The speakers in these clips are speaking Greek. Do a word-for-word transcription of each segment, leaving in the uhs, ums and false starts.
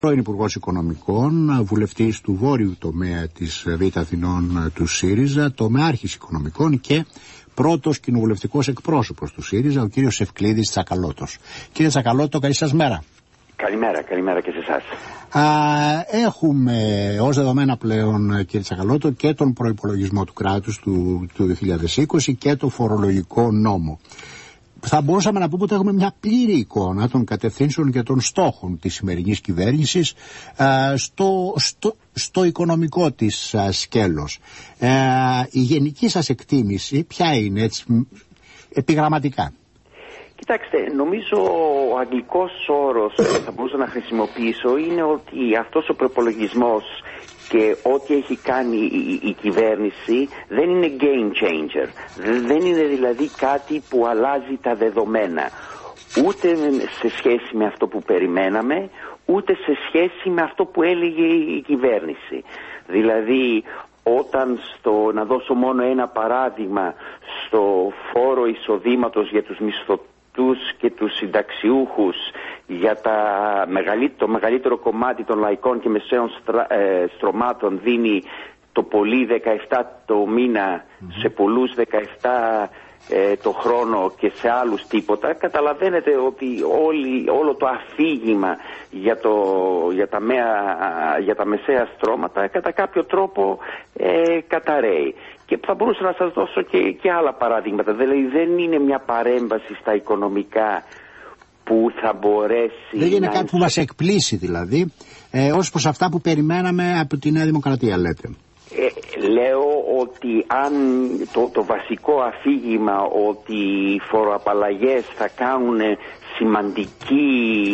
πρώην Υπουργός Οικονομικών, βουλευτής του βόρειου τομέα της Β' Αθηνών του ΣΥΡΙΖΑ, τομεάρχης οικονομικών και πρώτος κοινοβουλευτικός εκπρόσωπος του ΣΥΡΙΖΑ, ο κύριος Ευκλήδης Τσακαλώτος. Κύριε Τσακαλώτο, καλή σας μέρα. Καλημέρα, καλημέρα και σε εσάς. Α, έχουμε ως δεδομένα πλέον, κύριε Τσακαλώτο, και τον προϋπολογισμό του κράτους του, του δύο χιλιάδες είκοσι και το φορολογικό νόμο. Θα μπορούσαμε να πούμε ότι έχουμε μια πλήρη εικόνα των κατευθύνσεων και των στόχων της σημερινής κυβέρνησης α, στο, στο, στο οικονομικό της α, σκέλος. Α, η γενική σας εκτίμηση ποια είναι, έτσι, επιγραμματικά? Κοιτάξτε, νομίζω ο αγγλικός όρος που θα μπορούσα να χρησιμοποιήσω είναι ότι αυτός ο προπολογισμός και ό,τι έχει κάνει η, η, η κυβέρνηση δεν είναι game changer. Δεν είναι δηλαδή κάτι που αλλάζει τα δεδομένα. Ούτε σε σχέση με αυτό που περιμέναμε, ούτε σε σχέση με αυτό που έλεγε η κυβέρνηση. Δηλαδή, όταν στο, να δώσω μόνο ένα παράδειγμα, στο φόρο εισοδήματος για τους μισθωτούς και τους συνταξιούχους, για τα μεγαλύτερο, το μεγαλύτερο κομμάτι των λαϊκών και μεσαίων στρα, ε, στρωμάτων δίνει το πολύ δεκαεπτά το μήνα, mm-hmm. σε πολλούς δεκαεπτά ε, το χρόνο και σε άλλους τίποτα. Καταλαβαίνετε ότι όλη, όλο το αφήγημα για, το, για, τα, μέα, για τα μεσαία στρώματα κατά κάποιο τρόπο ε, καταραίει. Και θα μπορούσα να σας δώσω και, και άλλα παραδείγματα. Δηλαδή δεν είναι μια παρέμβαση στα οικονομικά που θα μπορέσει... Δεν είναι να... κάτι που μας εκπλήσει δηλαδή, ε, ως προς αυτά που περιμέναμε από τη Νέα Δημοκρατία, λέτε. Ε, λέω ότι αν το, το βασικό αφήγημα ότι οι φοροαπαλλαγές θα κάνουν σημαντική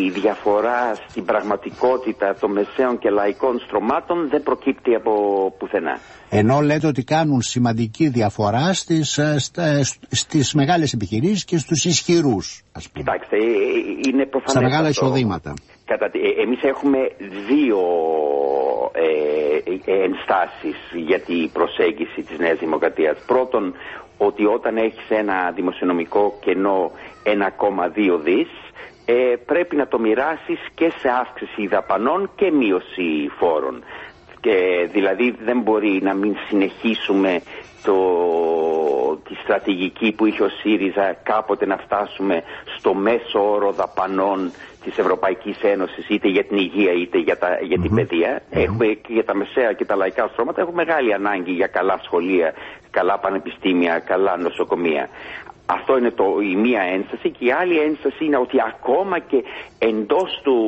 διαφορά στην πραγματικότητα των μεσαίων και λαϊκών στρωμάτων δεν προκύπτει από πουθενά. Ενώ λέτε ότι κάνουν σημαντική διαφορά στις, στις, στις μεγάλες επιχειρήσεις και στους ισχυρούς, ας πούμε. Κοιτάξτε, είναι προφανές. Στα μεγάλα αυτό. εισοδήματα. Κατα... Ε, εμείς έχουμε δύο ε, ενστάσεις για την προσέγγιση της Νέας Δημοκρατίας. Πρώτον, ότι όταν έχεις ένα δημοσιονομικό κενό ένα κόμμα δύο δις, ε, πρέπει να το μοιράσεις και σε αύξηση δαπανών και μείωση φόρων. Και δηλαδή δεν μπορεί να μην συνεχίσουμε το, τη στρατηγική που είχε ο ΣΥΡΙΖΑ κάποτε να φτάσουμε στο μέσο όρο δαπανών της Ευρωπαϊκής Ένωσης, είτε για την υγεία είτε για, τα, για την mm-hmm. παιδεία. Mm-hmm. Έχουμε και για τα μεσαία και τα λαϊκά στρώματα έχουμε μεγάλη ανάγκη για καλά σχολεία, καλά πανεπιστήμια, καλά νοσοκομεία. Αυτό είναι το, η μία ένσταση, και η άλλη ένσταση είναι ότι ακόμα και εντός του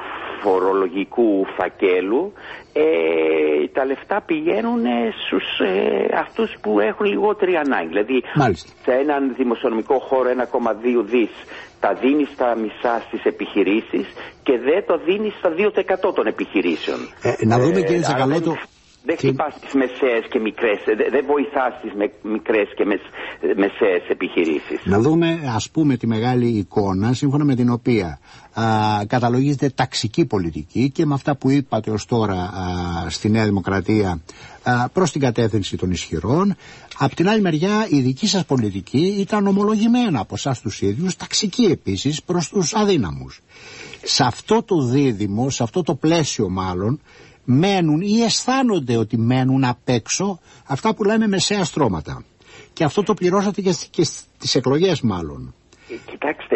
φορολογικού φακέλου ε, τα λεφτά πηγαίνουν στους ε, αυτούς που έχουν λιγότερη ανάγκη. Δηλαδή Μάλιστα. σε έναν δημοσιονομικό χώρο ένα κόμμα δύο δις τα δίνει στα μισά στις επιχειρήσεις και δεν το δίνει στα δύο τοις εκατό των επιχειρήσεων. Ε, να δούμε, κύριε Τσακαλώτο. Δεν χτυπάς τις μεσαίες και μικρές, δεν βοηθάς τις με, μικρές και μεσ, μεσαίες επιχειρήσεις. Να δούμε, ας πούμε, τη μεγάλη εικόνα, σύμφωνα με την οποία α, καταλογίζεται ταξική πολιτική, και με αυτά που είπατε ως τώρα α, στη Νέα Δημοκρατία α, προς την κατεύθυνση των ισχυρών. Απ' την άλλη μεριά η δική σας πολιτική ήταν ομολογημένα από εσάς τους ίδιους, ταξική επίσης προς τους αδύναμους. Σε αυτό το δίδυμο, σε αυτό το πλαίσιο μάλλον, μένουν ή αισθάνονται ότι μένουν απ' έξω αυτά που λέμε μεσαία στρώματα. Και αυτό το πληρώσατε και, και στις εκλογές μάλλον. Κοιτάξτε,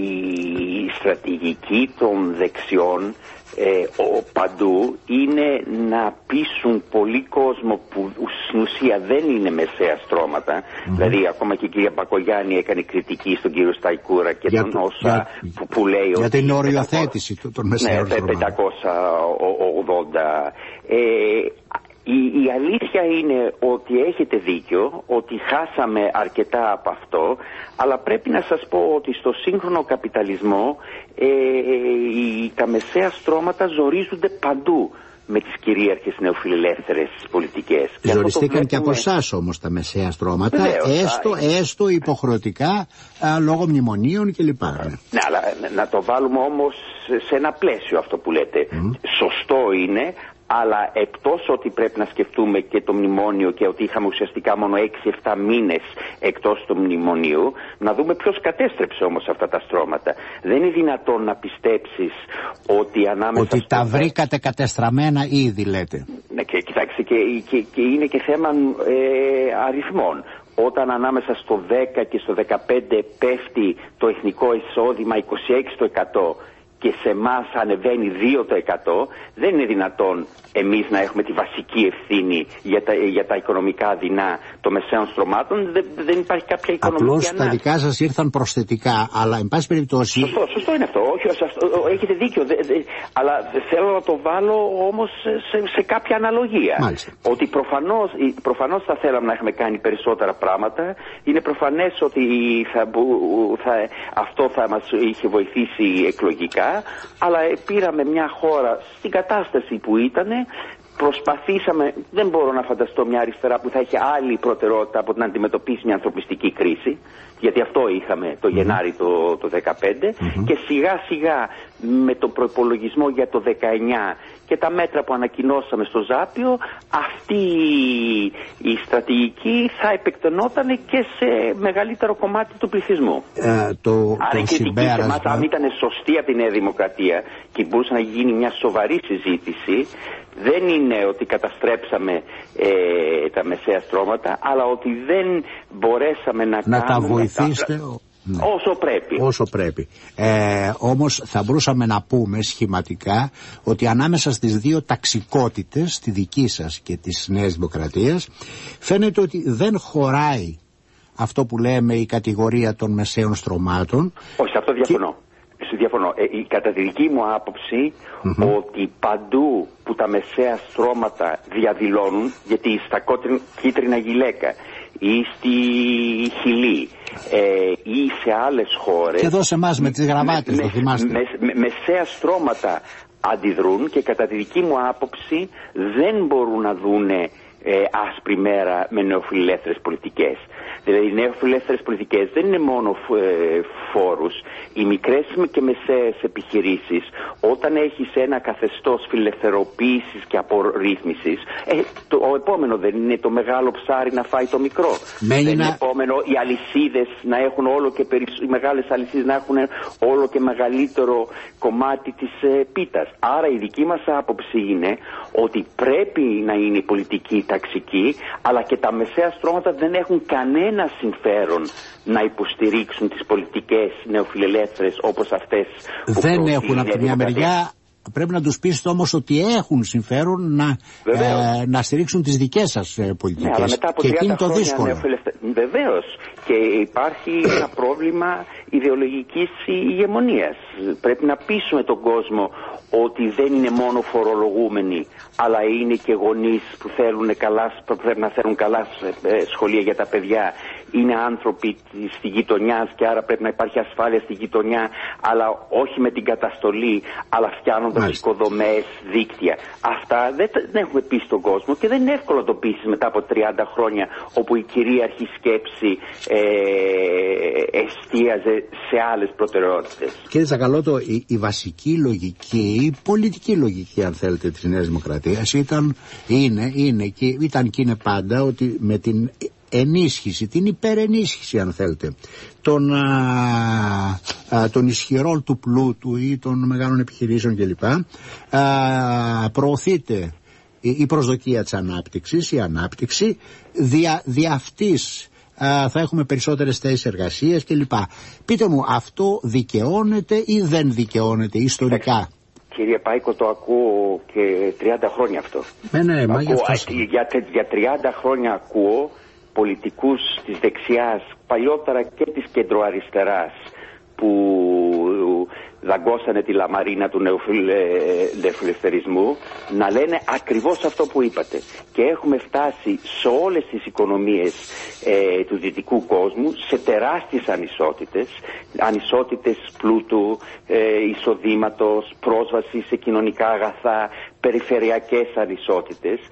η στρατηγική των δεξιών ε, ο, παντού είναι να πείσουν πολύ κόσμο που στην ουσία δεν είναι μεσαία στρώματα. Mm-hmm. Δηλαδή ακόμα και η κυρία Μπακογιάννη έκανε κριτική στον κύριο Σταϊκούρα και για τον όσα για, που, που λέει για την οριοθέτηση των μεσαίων στρώματων. Ναι, πεντακόσια ογδόντα. Ε, Η, η αλήθεια είναι ότι έχετε δίκιο, ότι χάσαμε αρκετά από αυτό, αλλά πρέπει να σας πω ότι στο σύγχρονο καπιταλισμό ε, οι, τα μεσαία στρώματα ζορίζονται παντού με τις κυρίαρχες νεοφιλελεύθερες πολιτικές. Ζοριστήκαν και, βλέπουμε... και από εσάς όμως τα μεσαία στρώματα, Βεβαίως, έστω, έστω υποχρεωτικά α, λόγω μνημονίων κλπ. Ναι, αλλά να το βάλουμε όμως σε ένα πλαίσιο αυτό που λέτε. Mm. Σωστό είναι, αλλά εκτός ότι πρέπει να σκεφτούμε και το μνημόνιο και ότι είχαμε ουσιαστικά μόνο έξι εφτά μήνες εκτός του μνημονίου, να δούμε ποιος κατέστρεψε όμως αυτά τα στρώματα. Δεν είναι δυνατόν να πιστέψεις ότι ανάμεσα... Ότι στο... τα βρήκατε κατεστραμμένα ήδη, λέτε. Ναι, και κοιτάξτε, και, και, και είναι και θέμα ε, αριθμών. Όταν ανάμεσα στο δέκα και στο δεκαπέντε πέφτει το εθνικό εισόδημα είκοσι έξι τοις εκατό και σε εμάς ανεβαίνει δύο τοις εκατό, δεν είναι δυνατόν εμείς να έχουμε τη βασική ευθύνη για τα, για τα οικονομικά δεινά των μεσαίων στρωμάτων. Δεν, δεν υπάρχει κάποια οικονομική Απλώς ανάγκη. τα δικά σας ήρθαν προσθετικά, αλλά εν πάση περιπτώσει... Σωστό, σωστό είναι αυτό. Όχι, αυτό, έχετε δίκιο. Δε, δε, αλλά θέλω να το βάλω όμως σε, σε κάποια αναλογία. Μάλιστα. Ότι προφανώς, προφανώς θα θέλαμε να έχουμε κάνει περισσότερα πράγματα. Είναι προφανές ότι θα, θα, αυτό θα μας είχε βοηθήσει εκλογικά. Αλλά πήραμε μια χώρα στην κατάσταση που ήτανε. Προσπαθήσαμε, δεν μπορώ να φανταστώ μια αριστερά που θα έχει άλλη προτεραιότητα από να αντιμετωπίσει μια ανθρωπιστική κρίση, γιατί αυτό είχαμε το Γενάρη το, το δεκαπέντε, mm-hmm. και σιγά σιγά με τον προϋπολογισμό για το δεκαεννιά και τα μέτρα που ανακοινώσαμε στο Ζάπιο, αυτή η στρατηγική θα επεκτενόταν και σε μεγαλύτερο κομμάτι του πληθυσμού. Ε, το, Άρα η κριτική σε εμάς, αν ήταν σωστή από τη Νέα Δημοκρατία και μπορούσε να γίνει μια σοβαρή συζήτηση, δεν είναι ότι καταστρέψαμε ε, τα μεσαία στρώματα, αλλά ότι δεν μπορέσαμε να, να κάνουμε τα βοηθήσετε τα... Ναι. όσο πρέπει. Όσο πρέπει. Ε, όμως θα μπορούσαμε να πούμε σχηματικά ότι ανάμεσα στις δύο ταξικότητες, τη δική σας και της Νέας Δημοκρατίας, φαίνεται ότι δεν χωράει αυτό που λέμε η κατηγορία των μεσαίων στρωμάτων. Όχι, αυτό διαφωνώ. Και... Διαφωνώ. Ε, κατά τη δική μου άποψη, mm-hmm. ότι παντού που τα μεσαία στρώματα διαδηλώνουν, γιατί στα κόκκινα, κίτρινα γυλαίκα ή στη Χιλή ε, ή σε άλλες χώρες, και εδώ σε εμάς με τις γραβάτες, με, το θυμάστε, με, με, μεσαία στρώματα αντιδρούν, και κατά τη δική μου άποψη δεν μπορούν να δούνε ε, άσπρη μέρα με νεοφιλελεύθερες πολιτικές. Δηλαδή οι νεοφιλελεύθερες πολιτικές δεν είναι μόνο ε, φόρους. Οι μικρές και μεσαίες επιχειρήσεις, όταν έχεις ένα καθεστώς φιλελευθεροποίησης και απορρίθμισης, ε, το ο επόμενο δεν είναι το μεγάλο ψάρι να φάει το μικρό. Μένει δεν να... είναι επόμενο οι αλυσίδες να έχουν όλο και περισσ... οι μεγάλες αλυσίδες να έχουν όλο και μεγαλύτερο κομμάτι της ε, πίτας. Άρα η δική μας άποψη είναι ότι πρέπει να είναι η πολιτική ταξική, αλλά και τα μεσαία στρώματα δεν έχουν κανένα συμφέρον να υποστηρίξουν τις πολιτικές νεοφιλελεύθερες όπως αυτές που δεν έχουν από τη μια μεριά. Πρέπει να τους πείσετε όμως ότι έχουν συμφέρον να, ε, να στηρίξουν τις δικές σας ε, πολιτικές. Ναι, αλλά μετά από και εκείνη το δύσκολο. Νεοφιλελευθε... Βεβαίως. Και υπάρχει ένα πρόβλημα ιδεολογικής ηγεμονίας. Πρέπει να πείσουμε τον κόσμο ότι δεν είναι μόνο φορολογούμενοι, αλλά είναι και γονείς που θέλουν καλά, που πρέπει να θέλουν καλά σχολεία για τα παιδιά. Είναι άνθρωποι στη γειτονιά και άρα πρέπει να υπάρχει ασφάλεια στη γειτονιά, αλλά όχι με την καταστολή, αλλά φτιάχνοντας οικοδομές, δίκτυα. Αυτά δεν, δεν έχουμε πει στον κόσμο και δεν είναι εύκολο να το πείσεις μετά από τριάντα χρόνια, όπου η κυρίαρχη σκέψη ε, εστίαζε σε άλλες προτεραιότητες. Κύριε Τσακαλώτο, η, η βασική λογική, η πολιτική λογική, αν θέλετε, της Νέας Δημοκρατίας ήταν, είναι, είναι και ήταν και είναι πάντα ότι με την ενίσχυση, την υπερενίσχυση, αν θέλετε, των, α, α, των ισχυρών του πλούτου ή των μεγάλων επιχειρήσεων κλπ. Α, προωθείται η, η προσδοκία της ανάπτυξης, η ανάπτυξη, δια, δια αυτής α, θα έχουμε περισσότερες θέσεις εργασίας κλπ. Πείτε μου, αυτό δικαιώνεται ή δεν δικαιώνεται ιστορικά? Κύριε Πάικο, το ακούω και τριάντα χρόνια αυτό. Ναι, ναι, μα ακούω, για, για τριάντα χρόνια ακούω πολιτικούς της δεξιάς, παλιότερα και της κεντροαριστεράς, που δαγκώσανε τη λαμαρίνα του νεοφιλελευθερισμού, να λένε ακριβώς αυτό που είπατε. Και έχουμε φτάσει σε όλες τις οικονομίες ε, του δυτικού κόσμου σε τεράστιες ανισότητες, ανισότητες πλούτου, ε, εισοδήματος, πρόσβαση σε κοινωνικά αγαθά, περιφερειακές ανισότητες.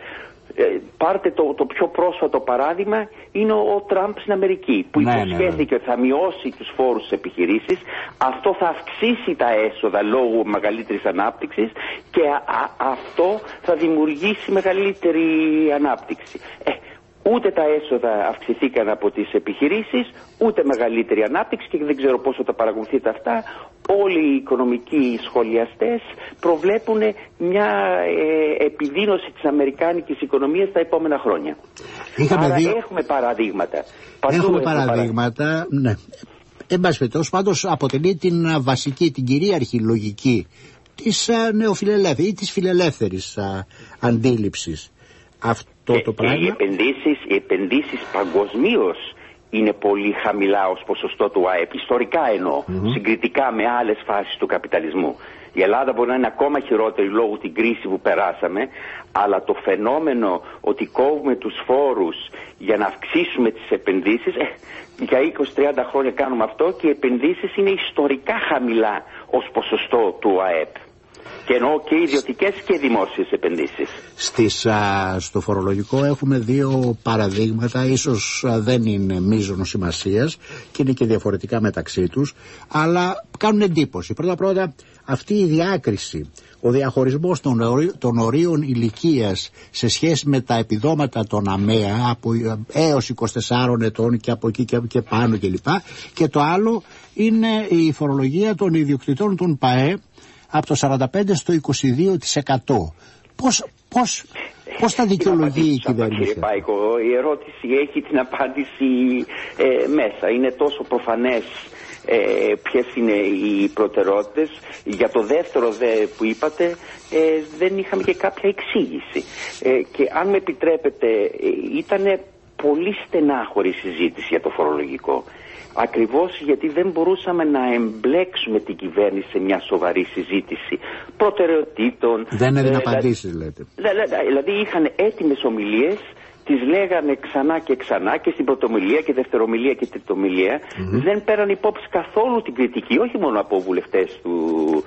Ε, πάρτε το, το πιο πρόσφατο παράδειγμα, είναι ο, ο Τραμπ στην Αμερική, που ναι, υποσχέθηκε ναι, ναι. ότι θα μειώσει τους φόρους στις επιχειρήσεις. Αυτό θα αυξήσει τα έσοδα λόγω μεγαλύτερης ανάπτυξης και α, α, αυτό θα δημιουργήσει μεγαλύτερη ανάπτυξη. Ε, Ούτε τα έσοδα αυξηθήκαν από τις επιχειρήσεις, ούτε μεγαλύτερη ανάπτυξη, και δεν ξέρω πόσο τα παρακολουθείτε αυτά. Όλοι οι οικονομικοί σχολιαστές προβλέπουν μια ε, επιδείνωση της αμερικάνικης οικονομίας τα επόμενα χρόνια. Είχαμε Άρα δύο... έχουμε παραδείγματα. Παντού έχουμε παραδείγματα, παραδείγματα, ναι. Εν πάση περιπτώσει, πάντως αποτελεί την βασική, την κυρίαρχη λογική της νεοφιλελεύθερης ή της φιλελεύθερης α, αντίληψης. Αυτό και, το πράγμα. Και οι επενδύσεις, οι επενδύσεις παγκοσμίως είναι πολύ χαμηλά ως ποσοστό του ΑΕΠ, ιστορικά εννοώ, mm-hmm. συγκριτικά με άλλες φάσεις του καπιταλισμού. Η Ελλάδα μπορεί να είναι ακόμα χειρότερη λόγω την κρίση που περάσαμε, αλλά το φαινόμενο ότι κόβουμε τους φόρους για να αυξήσουμε τις επενδύσεις, ε, για είκοσι με τριάντα χρόνια κάνουμε αυτό, και οι επενδύσεις είναι ιστορικά χαμηλά ως ποσοστό του ΑΕΠ. Και εννοώ και ιδιωτικές και δημόσιες επενδύσεις. Στις, α, στο φορολογικό έχουμε δύο παραδείγματα, ίσως α, δεν είναι μείζωνος σημασίας και είναι και διαφορετικά μεταξύ τους, αλλά κάνουν εντύπωση. Πρώτα πρώτα αυτή η διάκριση, ο διαχωρισμός των, ορί, των ορίων ηλικίας σε σχέση με τα επιδόματα των ΑΜΕΑ από έως είκοσι τεσσάρων ετών και από εκεί και, και πάνω κλπ. Και, και το άλλο είναι η φορολογία των ιδιοκτητών των ΠΑΕ από το σαράντα πέντε στο είκοσι δύο τοις εκατό. Πώς, πώς, πώς τα δικαιολογεί η κυβέρνηση? Κύριε Πάικο, η ερώτηση έχει την απάντηση ε, μέσα. Είναι τόσο προφανές ε, ποιες είναι οι προτεραιότητες. Για το δεύτερο δε που είπατε ε, δεν είχαμε και κάποια εξήγηση. Ε, και αν με επιτρέπετε, ε, ήταν πολύ στενάχωρη συζήτηση για το φορολογικό. Ακριβώς γιατί δεν μπορούσαμε να εμπλέξουμε την κυβέρνηση σε μια σοβαρή συζήτηση προτεραιοτήτων. Δεν έδινε ε, απαντήσεις, λέτε. Δηλαδή είχαν έτοιμες ομιλίες, τις λέγανε ξανά και ξανά και στην πρωτομιλία και δευτερομιλία και τριτομιλία. Mm-hmm. Δεν πέραν υπόψη καθόλου την κριτική, όχι μόνο από βουλευτές του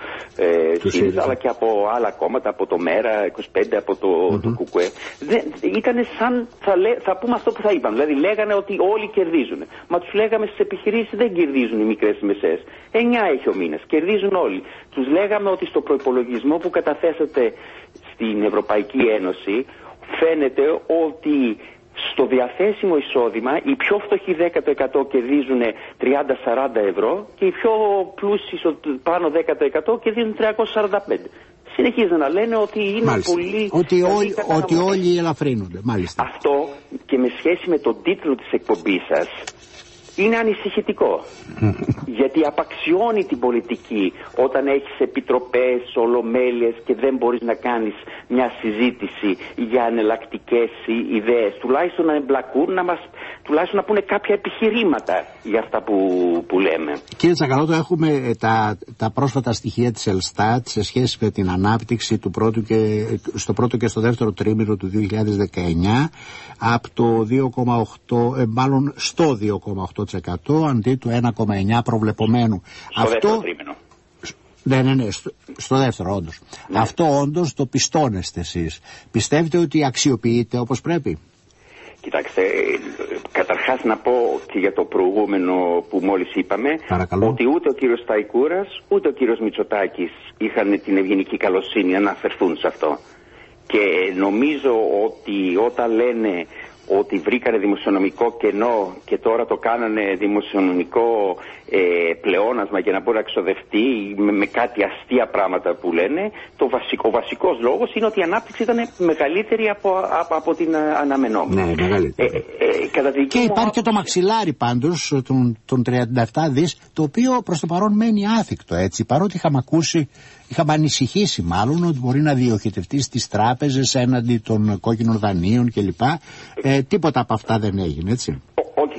ε, ΣΥΡΙΖΑ, αλλά και από άλλα κόμματα, από το ΜΕΡΑ είκοσι πέντε, από το, mm-hmm. το ΚΚΕ. Ήταν σαν, θα, λέ, θα πούμε αυτό που θα είπαν, δηλαδή λέγανε ότι όλοι κερδίζουν. Μα τους λέγαμε στις επιχειρήσεις δεν κερδίζουν οι μικρές και μεσαίες. Εννιά έχει ο μήνας, κερδίζουν όλοι. Τους λέγαμε ότι στο προϋπολογισμό που καταθέσατε στην Ευρωπαϊκή Ένωση φαίνεται ότι στο διαθέσιμο εισόδημα οι πιο φτωχοί δέκα τοις εκατό κερδίζουν τριάντα με σαράντα ευρώ και οι πιο πλούσιοι πάνω δέκα τοις εκατό κερδίζουν τριακόσια σαράντα πέντε. Συνεχίζουν να λένε ότι είναι Μάλιστα. πολύ... Ότι, όλοι, ότι όλοι ελαφρύνονται. Μάλιστα. Αυτό, και με σχέση με τον τίτλο της εκπομπής σας, είναι ανησυχητικό. Γιατί απαξιώνει την πολιτική όταν έχεις επιτροπές, ολομέλειες και δεν μπορείς να κάνεις μια συζήτηση για εναλλακτικές ιδέες. Τουλάχιστον να εμπλακούν, να μας, τουλάχιστον να πούνε κάποια επιχειρήματα για αυτά που, που λέμε. Κύριε Τσακαλώτο, έχουμε τα, τα πρόσφατα στοιχεία της Ελστάτ σε σχέση με την ανάπτυξη του πρώτου και, στο πρώτο και στο δεύτερο τρίμηνο του δύο χιλιάδες δεκαεννιά από το δύο κόμμα οκτώ, ε, μάλλον στο δύο κόμμα οκτώ τοις εκατό αντί του ένα κόμμα εννιά προβλεπομένου. Στο Αυτό... δεύτερο τρίμηνο. Ναι, ναι, ναι, στο, στο δεύτερο όντως. Ναι. Αυτό όντως το πιστώνεστε εσείς. Πιστεύετε ότι αξιοποιείτε όπως πρέπει? Κοιτάξτε, καταρχάς να πω και για το προηγούμενο που μόλις είπαμε, Παρακαλώ. Ότι ούτε ο κύριος Σταϊκούρας ούτε ο κύριος Μητσοτάκης είχαν την ευγενική καλοσύνη να αναφερθούν σε αυτό. Και νομίζω ότι όταν λένε ότι βρήκανε δημοσιονομικό κενό και τώρα το κάνανε δημοσιονομικό ε, πλεόνασμα για να μπορεί να εξοδευτεί με, με κάτι αστεία πράγματα που λένε, το βασικό, ο βασικός λόγος είναι ότι η ανάπτυξη ήταν μεγαλύτερη από, από, από την αναμενόμενη. Ναι, μεγαλύτερη. Ε, ε, κατά και μου... υπάρχει και το μαξιλάρι πάντως των, των τριάντα επτά δις, το οποίο προς το παρόν μένει άθικτο, έτσι, παρότι είχαμε ακούσει, είχαμε ανησυχήσει μάλλον ότι μπορεί να διοχετευτεί στις τράπεζες έναντι των κόκκινων δανείων κλπ. Ε, τίποτα από αυτά δεν έγινε, έτσι. Όχι,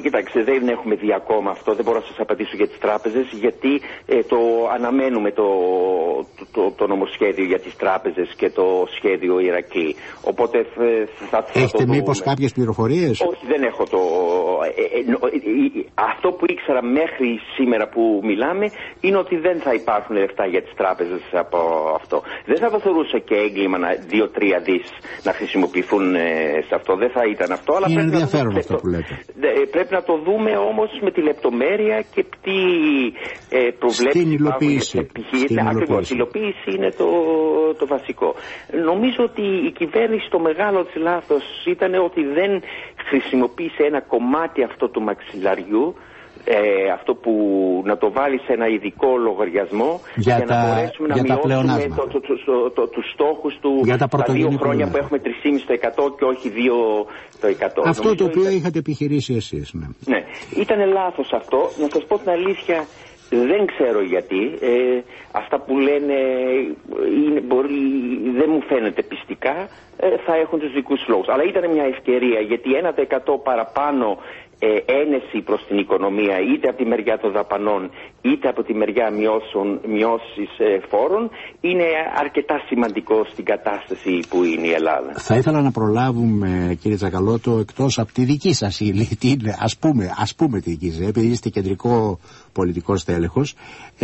κοιτάξτε, δεν έχουμε δει ακόμα αυτό, δεν μπορώ να σας απαντήσω για τις τράπεζες, γιατί ε, το αναμένουμε το, το, το, το νομοσχέδιο για τις τράπεζες και το σχέδιο Ηρακλή. Οπότε ε, θα, θα Έχετε το μήπως κάποιες πληροφορίες? Όχι, δεν έχω το... Ε, ε, ε, αυτό που ήξερα μέχρι σήμερα που μιλάμε είναι ότι δεν θα υπάρχουν λεφτά για τις τράπεζες από αυτό. Δεν θα το θεωρούσα και έγκλημα δύο τρία δις να χρησιμοποιηθούν ε, σε αυτό. Δεν θα ήταν αυτό. Αλλά είναι πρέπει ενδιαφέρον να αυτό που λέτε. Πρέπει να το δούμε όμως με τη λεπτομέρεια και τι ε, προβλέψεις στην υλοποίηση. Στην Ακριβώς, η υλοποίηση είναι το, το βασικό. Νομίζω ότι η κυβέρνηση, το μεγάλο της λάθος ήταν ότι δεν χρησιμοποίησε ένα κομμάτι αυτό του μαξιλαριού, Ε, αυτό που να το βάλει σε ένα ειδικό λογαριασμό για, για τα, να μπορέσουμε για να μειώσουμε το, το, το, το, το, τους στόχους του για τα, τα δύο χρόνια που έχουμε τρία κόμμα πέντε τοις εκατό και όχι δύο τοις εκατό. Αυτό Νομίζω το οποίο ήταν... είχατε επιχειρήσει εσείς. Ναι, ναι. Ήταν λάθος αυτό. Να σας πω την αλήθεια, δεν ξέρω γιατί. Ε, αυτά που λένε είναι, μπορεί, δεν μου φαίνεται πιστικά. Ε, θα έχουν τους δικούς λόγους. Αλλά ήταν μια ευκαιρία, γιατί ένα τοις εκατό παραπάνω Ε, ένεση προς την οικονομία, είτε από τη μεριά των δαπανών είτε από τη μεριά μειώσεων, μειώσεις ε, φόρων, είναι αρκετά σημαντικό στην κατάσταση που είναι η Ελλάδα. Θα ήθελα να προλάβουμε, κύριε Τσακαλώτο, εκτός από τη δική σας ύλη, ας πούμε, ας πούμε τη δική σας, επειδή είστε κεντρικό πολιτικό στέλεχος,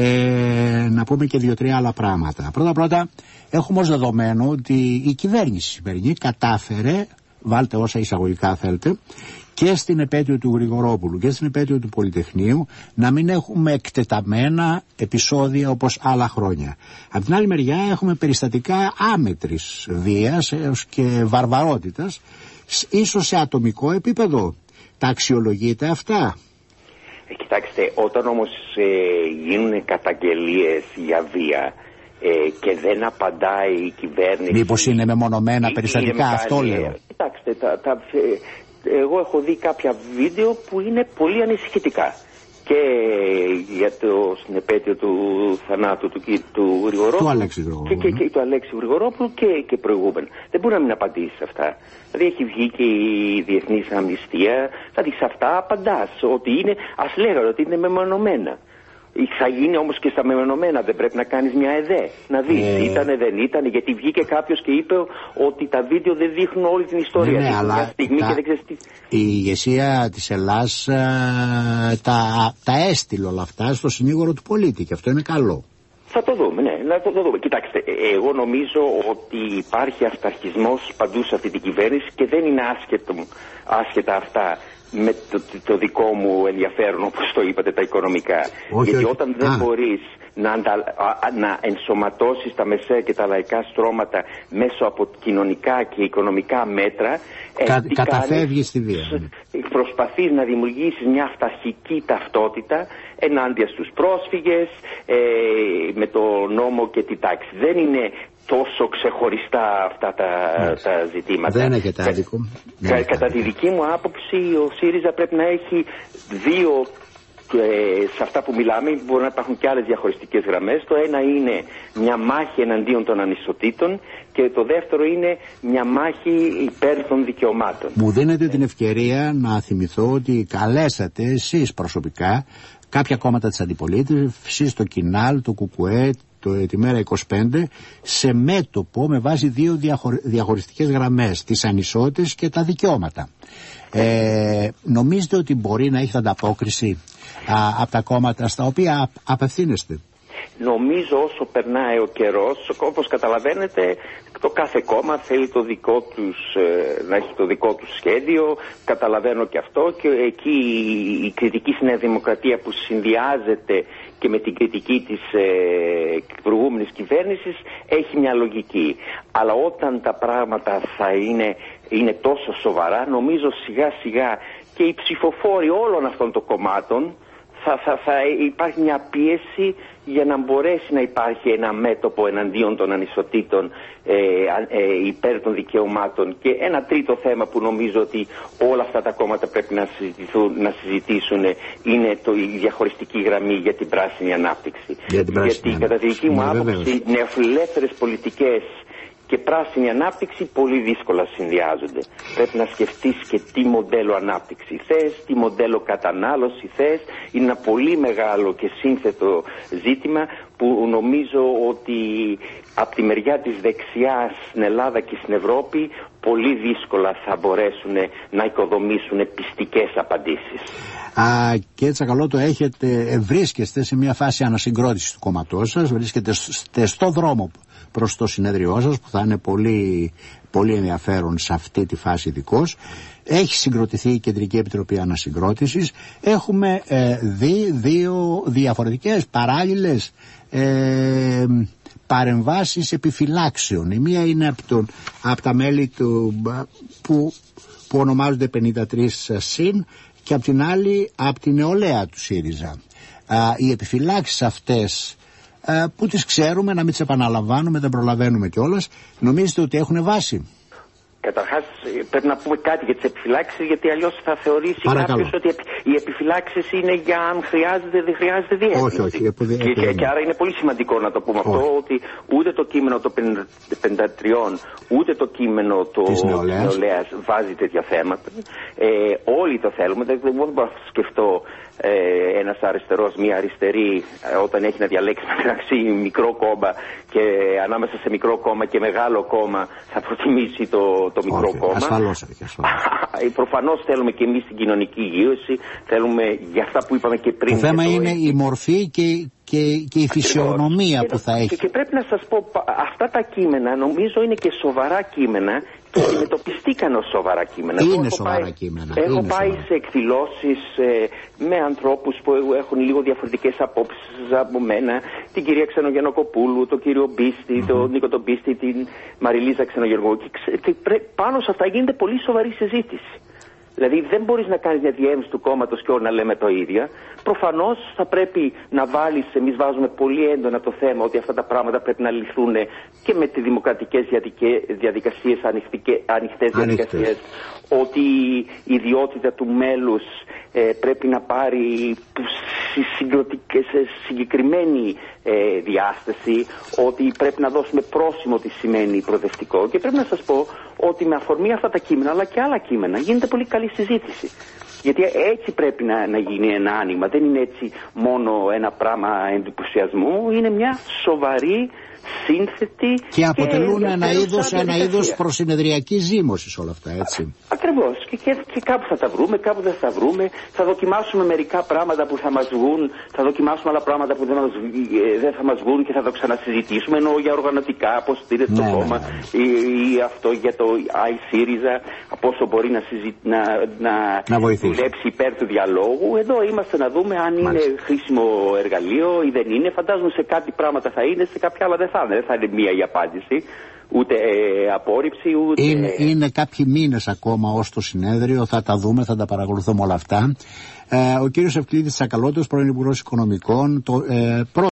ε, να πούμε και δύο-τρία άλλα πράγματα. Πρώτα-πρώτα, έχουμε ως δεδομένο ότι η κυβέρνηση σημερινή κατάφερε, βάλτε όσα εισαγωγικά θέλετε, και στην επέτειο του Γρηγορόπουλου και στην επέτειο του Πολυτεχνείου να μην έχουμε εκτεταμένα επεισόδια όπως άλλα χρόνια. Από την άλλη μεριά έχουμε περιστατικά άμετρης βίας έως και βαρβαρότητας, ίσως σε ατομικό επίπεδο. Τα αξιολογείτε αυτά? Ε, κοιτάξτε, όταν όμως ε, γίνουν καταγγελίες για βία ε, και δεν απαντάει η κυβέρνηση... Μήπως είναι μεμονωμένα περιστατικά, αυτό λέω. Κοιτάξτε, τα... τα εγώ έχω δει κάποια βίντεο που είναι πολύ ανησυχητικά και για το συνεπέτειο του θανάτου του, του Γρηγορόπουλου του Αλέξη Γρηγορόπουλου και, και, και, του Αλέξη Γρηγορόπουλου και, και προηγούμενα. Δεν μπορεί να μην απαντήσει σε αυτά. Δηλαδή έχει βγει και η Διεθνής Αμνηστία, δηλαδή σε αυτά απαντάς ότι είναι, ας λέγανε ότι είναι μεμονωμένα. Θα γίνει όμως και στα μεμονωμένα, δεν πρέπει να κάνεις μια ΕΔΕ, να δεις ε... ήτανε δεν ήτανε, γιατί βγήκε κάποιος και είπε ότι τα βίντεο δεν δείχνουν όλη την ιστορία. Ναι, ναι, αλλά στιγμή τα... και δεν ξέρεις τι... η ηγεσία της Ελλάς α, τα, τα έστειλε όλα αυτά στο συνήγορο του πολίτη και αυτό είναι καλό. Θα το δούμε, ναι, να το, το δούμε. Κοιτάξτε, εγώ νομίζω ότι υπάρχει αυταρχισμός παντού σε αυτή την κυβέρνηση και δεν είναι άσχετο, άσχετα αυτά με το, το δικό μου ενδιαφέρον, όπως το είπατε, τα οικονομικά. Όχι, γιατί όχι. όταν δεν Α. μπορείς να, αντα, α, να ενσωματώσεις τα μεσαία και τα λαϊκά στρώματα μέσω από κοινωνικά και οικονομικά μέτρα, Κα, ε, καταφεύγεις στη βία. Προσπαθείς να δημιουργήσεις μια αυταρχική ταυτότητα ενάντια στους πρόσφυγες, ε, με το νόμο και τη τάξη. Δεν είναι τόσο ξεχωριστά αυτά τα, τα ζητήματα. Δεν έχετε άδικο. Κα, κα, κατά τη δική μου άποψη, ο ΣΥΡΙΖΑ πρέπει να έχει δύο, ε, σε αυτά που μιλάμε, μπορεί να υπάρχουν και άλλες διαχωριστικές γραμμές. Το ένα είναι μια μάχη εναντίον των ανισοτήτων και το δεύτερο είναι μια μάχη υπέρ των δικαιωμάτων. Μου δίνετε την ευκαιρία να θυμηθώ ότι καλέσατε εσείς προσωπικά κάποια κόμματα της αντιπολίτευσης, το Κινάλ, το Κουκουέ, το, τη Μέρα είκοσι πέντε, σε μέτωπο με βάση δύο διαχωρι, διαχωριστικές γραμμές, τις ανισότητες και τα δικαιώματα. Ε, νομίζετε ότι μπορεί να έχει ανταπόκριση από τα κόμματα στα οποία α, απευθύνεστε? Νομίζω όσο περνάει ο καιρός, όπως καταλαβαίνετε, το κάθε κόμμα θέλει το δικό τους, ε, να έχει το δικό του σχέδιο, καταλαβαίνω και αυτό, και εκεί η, η κριτική στη Νέα Δημοκρατία που συνδυάζεται και με την κριτική της ε, προηγούμενης κυβέρνησης έχει μια λογική. Αλλά όταν τα πράγματα θα είναι, είναι τόσο σοβαρά, νομίζω σιγά σιγά και οι ψηφοφόροι όλων αυτών των κομμάτων Θα, θα, θα υπάρχει μια πίεση για να μπορέσει να υπάρχει ένα μέτωπο εναντίον των ανισοτήτων, ε, ε, υπέρ των δικαιωμάτων. Και ένα τρίτο θέμα που νομίζω ότι όλα αυτά τα κόμματα πρέπει να, να συζητήσουν είναι το, η διαχωριστική γραμμή για την πράσινη ανάπτυξη. Για την πράσινη Γιατί κατά τη δική μου ναι, άποψη, νεοφιλελεύθερες πολιτικές και πράσινη ανάπτυξη πολύ δύσκολα συνδυάζονται. Πρέπει να σκεφτείς και τι μοντέλο ανάπτυξη θες, τι μοντέλο κατανάλωση θες. Είναι ένα πολύ μεγάλο και σύνθετο ζήτημα που νομίζω ότι από τη μεριά της δεξιάς στην Ελλάδα και στην Ευρώπη πολύ δύσκολα θα μπορέσουν να οικοδομήσουν πιστικές απαντήσεις. Α, κύριε Τσακαλώτο, έχετε, βρίσκεστε σε μια φάση ανασυγκρότησης του κόμματός σας, βρίσκεστε στο δρόμο προς το συνέδριό σας που θα είναι πολύ, πολύ ενδιαφέρον σε αυτή τη φάση ειδικώς. Έχει συγκροτηθεί η Κεντρική Επιτροπή Ανασυγκρότησης. Έχουμε ε, δει δύο διαφορετικές παράλληλες ε, παρεμβάσεις επιφυλάξεων. Η μία είναι από, τον, από τα μέλη του, που, που ονομάζονται πενήντα τρία συν και από την άλλη από την νεολαία του ΣΥΡΙΖΑ. Α, οι επιφυλάξεις αυτές α, που τις ξέρουμε, να μην τις επαναλαμβάνουμε, δεν προλαβαίνουμε κιόλας, νομίζετε ότι έχουν βάση? Καταρχάς πρέπει να πούμε κάτι για τις επιφυλάξεις, γιατί αλλιώς θα θεωρήσει κάποιος ότι οι επιφυλάξεις είναι για αν χρειάζεται δεν χρειάζεται διεύθυνση. Όχι, όχι. Επουδε... Και, και, και άρα είναι πολύ σημαντικό να το πούμε όχι. αυτό, ότι ούτε το κείμενο των πενήντα τριών ούτε το κείμενο της νεολαίας βάζει τέτοια θέματα. Ε, όλοι το θέλουμε, δεν, δεν μπορώ να σκεφτώ ε, ένας αριστερός, μια αριστερή, ε, όταν έχει να διαλέξει μεταξύ μικρό κόμμα και ανάμεσα σε μικρό κόμμα και μεγάλο κόμμα θα προτιμήσει το το μικρό όχι, κόμμα. Ασφαλώς, ασφαλώς. Προφανώς θέλουμε και εμείς την κοινωνική υγείωση, θέλουμε για αυτά που είπαμε και πριν. Το θέμα το είναι η μορφή και, και, και η φυσιογνωμία που θα έχει. Και, και πρέπει να σας πω, αυτά τα κείμενα νομίζω είναι και σοβαρά κείμενα και αντιμετωπιστήκαν ως σοβαρά κείμενα. Είναι έχω σοβαρά πάει, κείμενα. Έχω είναι πάει σοβαρά. σε εκδηλώσεις ε, με ανθρώπους που έχουν λίγο διαφορετικές απόψεις από μένα. Την κυρία Ξενογεννοκοπούλου, τον κύριο Μπίστη, mm-hmm. τον Νίκο τον Μπίστη, την Μαριλίζα Ξενογεργού. Και, και πρέ, πάνω σε αυτά γίνεται πολύ σοβαρή συζήτηση. Δηλαδή δεν μπορείς να κάνεις μια διεύρυνση του κόμματος και όλοι να λέμε το ίδιο. Προφανώς θα πρέπει να βάλεις, εμείς βάζουμε πολύ έντονα το θέμα ότι αυτά τα πράγματα πρέπει να λυθούν και με τις δημοκρατικές διαδικασίες, ανοιχτές διαδικασίες, ότι η ιδιότητα του μέλους ε, πρέπει να πάρει σε συγκεκριμένη ε, διάσταση, ότι πρέπει να δώσουμε πρόσημο τι σημαίνει προοδευτικό. Και πρέπει να σας πω ότι με αφορμή αυτά τα κείμενα αλλά και άλλα κείμενα γίνεται πολύ καλή συζήτηση. Γιατί έτσι πρέπει να, να γίνει ένα άνοιγμα. Δεν είναι έτσι μόνο ένα πράγμα εντυπωσιασμού, είναι μια σοβαρή, σύνθετη και αποτελούν και ένα είδος, ένα είδος προσυνεδριακής ζήμωσης όλα αυτά, έτσι. Ακριβώς. Και, και, και κάπου θα τα βρούμε, κάπου δεν θα τα βρούμε. Θα δοκιμάσουμε μερικά πράγματα που θα μας βγουν, θα δοκιμάσουμε άλλα πράγματα που δεν, μας, δεν θα μας βγουν και θα το ξανασυζητήσουμε. Εννοώ για οργανωτικά, πώς στηρίζεται ναι, το κόμμα, ναι, ναι. Ή, ή αυτό για το iSyriza, πόσο μπορεί να, συζη, να, να, να δουλέψει υπέρ του διαλόγου. Εδώ είμαστε να δούμε αν Μάλιστα. είναι χρήσιμο εργαλείο ή δεν είναι. Φαντάζομαι σε κάτι πράγματα θα είναι, σε κάποια άλλα δεν θα είναι. Δεν θα είναι μία η απάντηση. Ούτε ε, απόρριψη, ούτε... Είναι, είναι κάποιοι μήνες ακόμα ως το συνέδριο, θα τα δούμε, θα τα παρακολουθούμε όλα αυτά. Ε, ο κύριος Ευκλήδης Τσακαλώτος, πρώην Υπουργός Οικονομικών, το, ε,